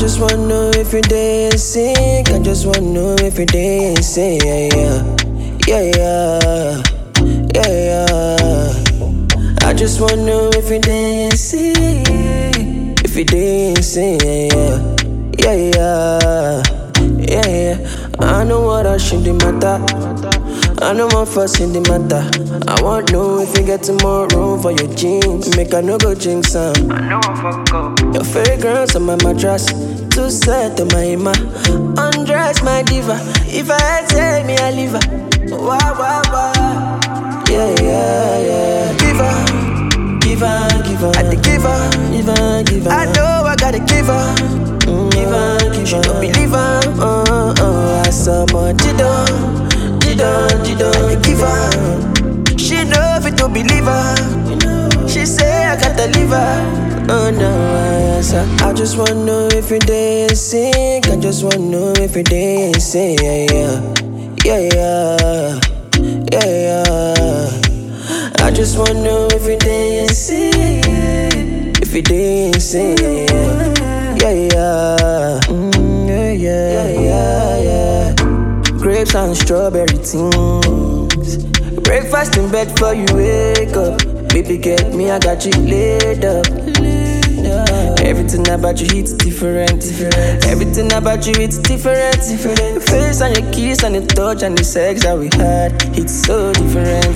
just wanna know if you're dancing. I just wanna know if you're dancing. Yeah, yeah, yeah, yeah, yeah. I just wanna know if you're dancing. If you're dancing, yeah, yeah, yeah, yeah. I know what I should do matter. I know my first in the matter. I want know if you get more room for your jeans. Make I no go jinx some. I know I fuck up. Your fragrance on my mattress. Too sad to my ima. Undress my diva. If I had take me, I leave her. Wah, wah, wah. Yeah, yeah, yeah. Give her, give her, give her. I had to give her, give her, give her. I know I gotta give her. Give her, give her. She don't believe her. I saw more Jidon. I give her. She know if it to believe her. She say I gotta leave her. Oh no, I just wanna know if you're dancing. I just wanna know if you're dancing. Yeah, yeah, yeah, yeah, yeah. I just wanna know if you're dancing. If you're dancing. Yeah, yeah, yeah, yeah, yeah, yeah. Grapes and strawberry things. Breakfast in bed before you wake up. Baby, get me, I got you laid up. Everything about you hits different. Everything about you it's different. Your face and your kiss and the touch and the sex that we had, it's so different.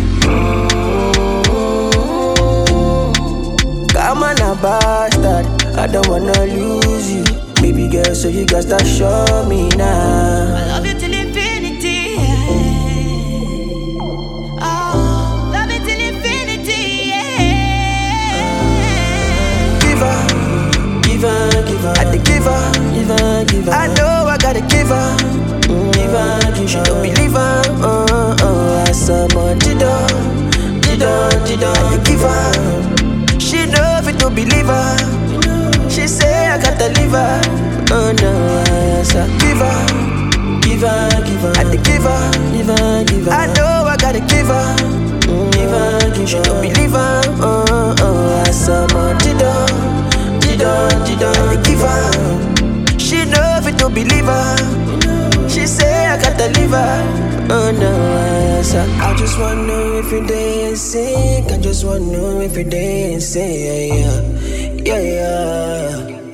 Come on, a bastard, I don't wanna lose you. Baby girl, so you got to show me now. I love you till infinity. Oh, love you till infinity. Give her, give her, give her. I had to give her, give her, give her. I know I gotta give her, give her, give her. She don't believe her. I saw more Jidon. I had to give her. She know if it to believe her. She say I gotta leave her. Oh no, give her, give her, give her. I had to give her, give her, give her. I know I gotta give her, give her, give her. She don't believe her. I saw more Jidon. I had to give her. She know if it to believe her. She say I gotta leave her. Oh no, I just wanna know if you're dancing. I just wanna know if you're dancing. Yeah, yeah, yeah, yeah.